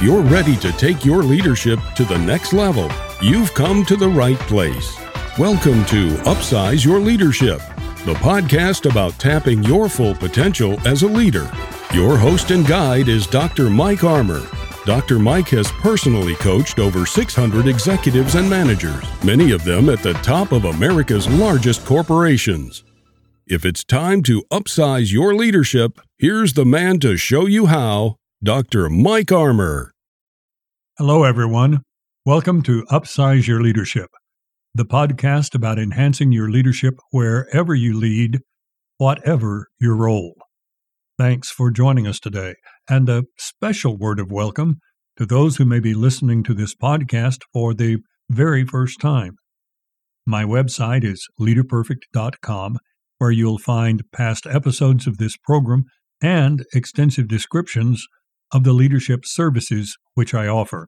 you're ready to take your leadership to the next level, you've come to the right place. Welcome to Upsize Your Leadership, the podcast about tapping your full potential as a leader. Your host and guide is Dr. Mike Armour. Dr. Mike has personally coached over 600 executives and managers, many of them at the top of America's largest corporations. If it's time to upsize your leadership, here's the man to show you how, Dr. Mike Armour. Hello, everyone. Welcome to Upsize Your Leadership, the podcast about enhancing your leadership wherever you lead, whatever your role. Thanks for joining us today, and a special word of welcome to those who may be listening to this podcast for the very first time. My website is leaderperfect.com, where you'll find past episodes of this program and extensive descriptions of the leadership services which I offer.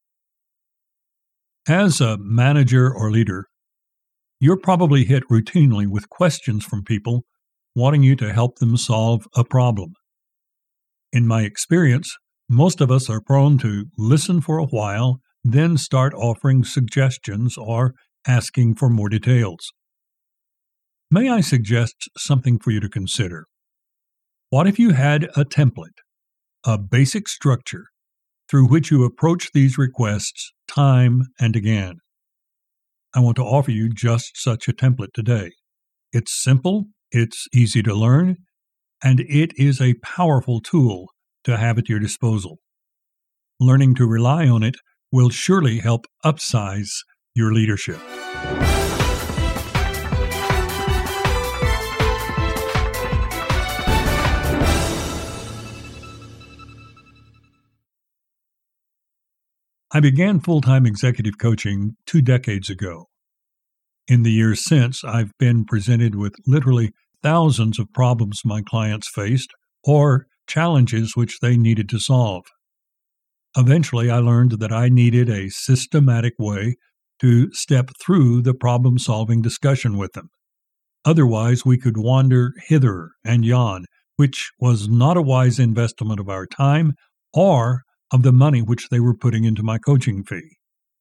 As a manager or leader, you're probably hit routinely with questions from people wanting you to help them solve a problem. In my experience, most of us are prone to listen for a while, then start offering suggestions or asking for more details. May I suggest something for you to consider? What if you had a template, a basic structure, through which you approach these requests time and again? I want to offer you just such a template today. It's simple, it's easy to learn, and it is a powerful tool to have at your disposal. Learning to rely on it will surely help upsize your leadership. I began full-time executive coaching 2 decades ago. In the years since, I've been presented with literally thousands of problems my clients faced or challenges which they needed to solve. Eventually, I learned that I needed a systematic way to step through the problem-solving discussion with them. Otherwise, we could wander hither and yon, which was not a wise investment of our time or of the money which they were putting into my coaching fee.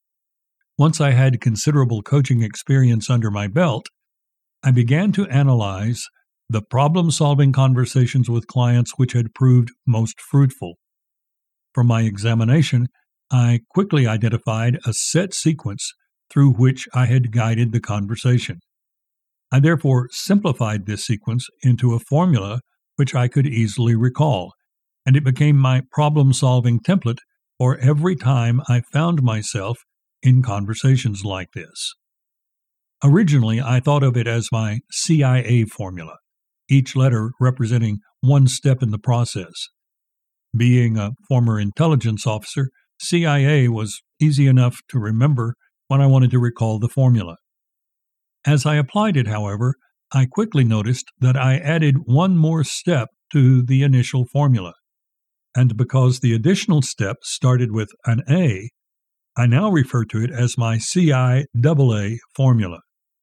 Once I had considerable coaching experience under my belt, I began to analyze the problem-solving conversations with clients which had proved most fruitful. From my examination, I quickly identified a set sequence through which I had guided the conversation. I therefore simplified this sequence into a formula which I could easily recall, and it became my problem-solving template for every time I found myself in conversations like this. Originally, I thought of it as my CIA formula, each letter representing one step in the process. Being a former intelligence officer, CIA was easy enough to remember when I wanted to recall the formula. As I applied it, however, I quickly noticed that I added one more step to the initial formula. And because the additional step started with an A, I now refer to it as my CIA formula.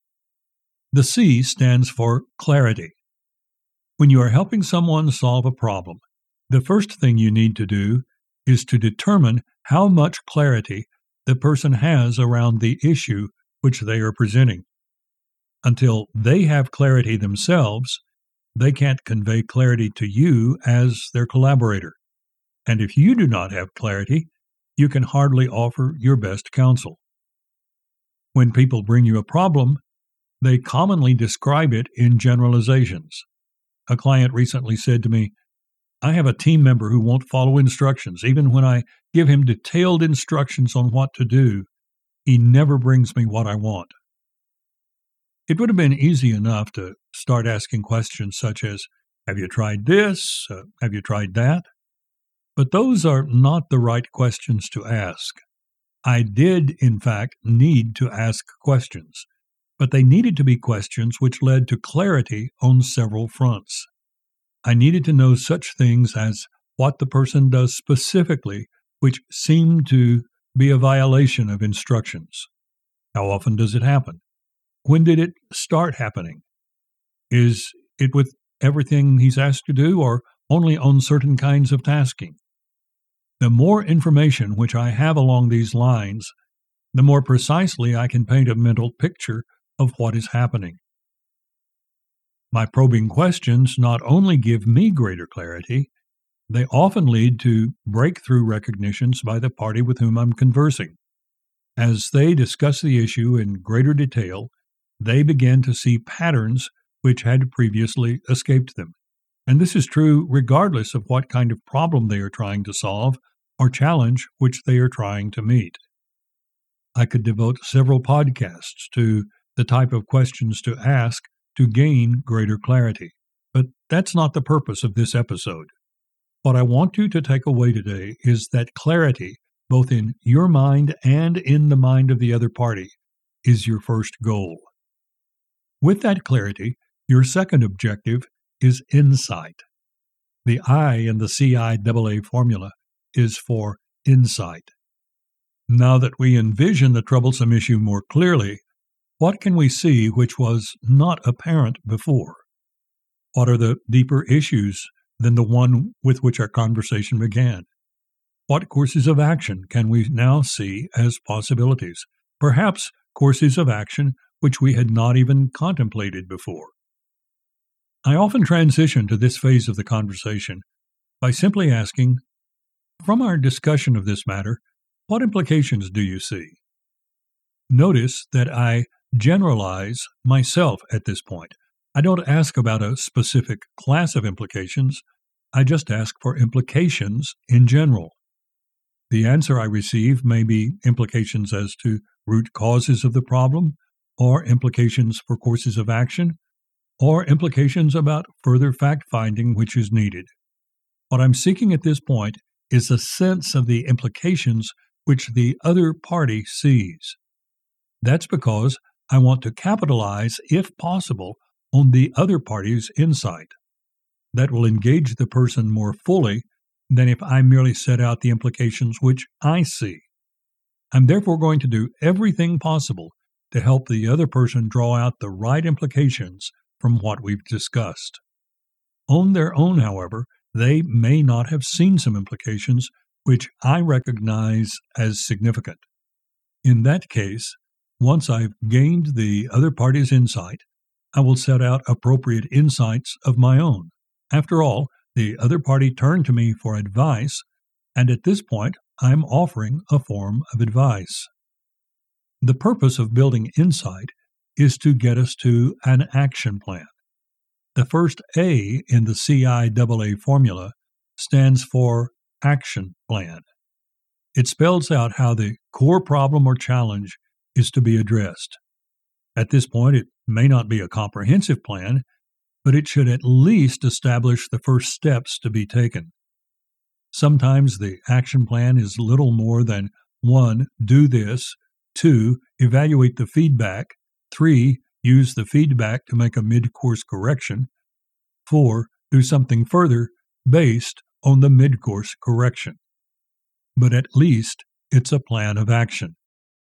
The C stands for clarity. When you are helping someone solve a problem, the first thing you need to do is to determine how much clarity the person has around the issue which they are presenting. Until they have clarity themselves, they can't convey clarity to you as their collaborator. And if you do not have clarity, you can hardly offer your best counsel. When people bring you a problem, they commonly describe it in generalizations. A client recently said to me, "I have a team member who won't follow instructions. Even when I give him detailed instructions on what to do, he never brings me what I want." It would have been easy enough to start asking questions such as, "Have you tried this? Have you tried that?" But those are not the right questions to ask. I did, in fact, need to ask questions, but they needed to be questions which led to clarity on several fronts. I needed to know such things as what the person does specifically, which seemed to be a violation of instructions. How often does it happen? When did it start happening? Is it with everything he's asked to do, or only on certain kinds of tasking? The more information which I have along these lines, the more precisely I can paint a mental picture of what is happening. My probing questions not only give me greater clarity, they often lead to breakthrough recognitions by the party with whom I'm conversing. As they discuss the issue in greater detail, they begin to see patterns which had previously escaped them. And this is true regardless of what kind of problem they are trying to solve or challenge which they are trying to meet. I could devote several podcasts to the type of questions to ask to gain greater clarity, but that's not the purpose of this episode. What I want you to take away today is that clarity, both in your mind and in the mind of the other party, is your first goal. With that clarity, your second objective is insight. The I in the CIAA formula is for insight. Now that we envision the troublesome issue more clearly, what can we see which was not apparent before? What are the deeper issues than the one with which our conversation began? What courses of action can we now see as possibilities? Perhaps courses of action which we had not even contemplated before. I often transition to this phase of the conversation by simply asking, from our discussion of this matter, what implications do you see? Notice that I generalize myself at this point. I don't ask about a specific class of implications. I just ask for implications in general. The answer I receive may be implications as to root causes of the problem, or implications for courses of action, or implications about further fact-finding which is needed. What I'm seeking at this point is a sense of the implications which the other party sees. That's because I want to capitalize, if possible, on the other party's insight. That will engage the person more fully than if I merely set out the implications which I see. I'm therefore going to do everything possible to help the other person draw out the right implications from what we've discussed. On their own, however, they may not have seen some implications which I recognize as significant. In that case, once I've gained the other party's insight, I will set out appropriate insights of my own. After all, the other party turned to me for advice, and at this point, I'm offering a form of advice. The purpose of building insight is to get us to an action plan. The first A in the CIAA formula stands for action plan. It spells out how the core problem or challenge is to be addressed. At this point, it may not be a comprehensive plan, but it should at least establish the first steps to be taken. Sometimes the action plan is little more than 1. Do this, 2. Evaluate the feedback, 3. Use the feedback to make a mid-course correction, 4. Do something further based on the mid-course correction. But at least it's a plan of action.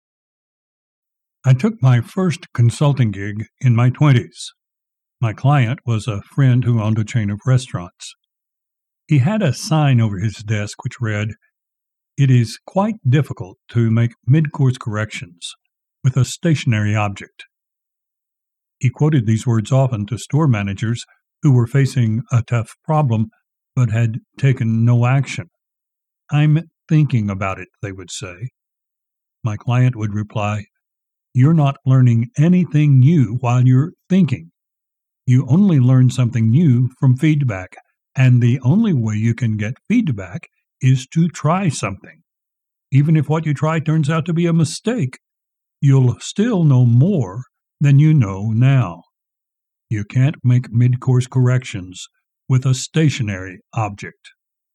I took my first consulting gig in my 20s. My client was a friend who owned a chain of restaurants. He had a sign over his desk which read, "It is quite difficult to make mid-course corrections with a stationary object." He quoted these words often to store managers who were facing a tough problem but had taken no action. "I'm thinking about it," they would say. My client would reply, "You're not learning anything new while you're thinking. You only learn something new from feedback, and the only way you can get feedback is to try something. Even if what you try turns out to be a mistake, you'll still know more than you know now. You can't make mid-course corrections with a stationary object."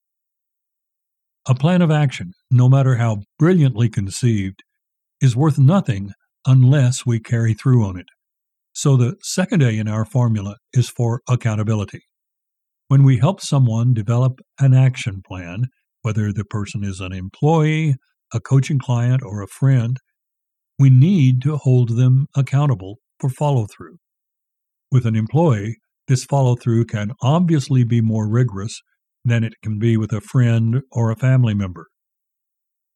A plan of action, no matter how brilliantly conceived, is worth nothing unless we carry through on it. So the second A in our formula is for accountability. When we help someone develop an action plan, whether the person is an employee, a coaching client, or a friend, we need to hold them accountable for follow-through. With an employee, this follow-through can obviously be more rigorous than it can be with a friend or a family member.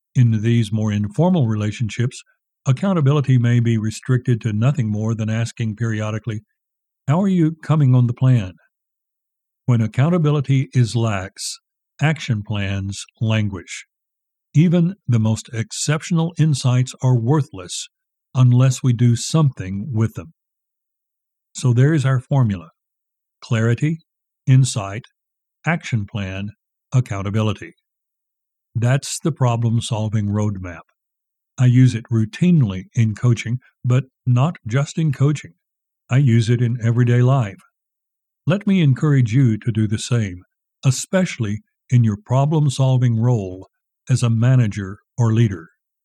In these more informal relationships, accountability may be restricted to nothing more than asking periodically, "How are you coming on the plan?" When accountability is lax, action plans languish. Even the most exceptional insights are worthless unless we do something with them. So there's our formula: clarity, insight, action plan, accountability. That's the problem-solving roadmap. I use it routinely in coaching, but not just in coaching. I use it in everyday life. Let me encourage you to do the same, especially in your problem-solving role as a manager or leader.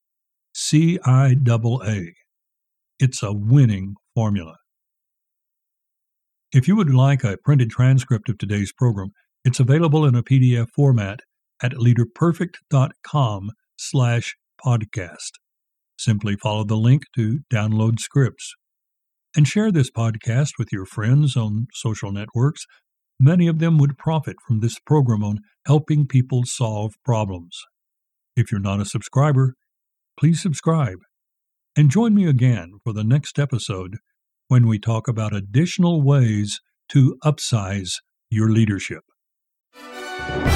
CIA. It's a winning formula. If you would like a printed transcript of today's program, it's available in a PDF format at leaderperfect.com/podcast. Simply follow the link to download scripts. And share this podcast with your friends on social networks. Many of them would profit from this program on helping people solve problems. If you're not a subscriber, please subscribe. And join me again for the next episode when we talk about additional ways to upsize your leadership.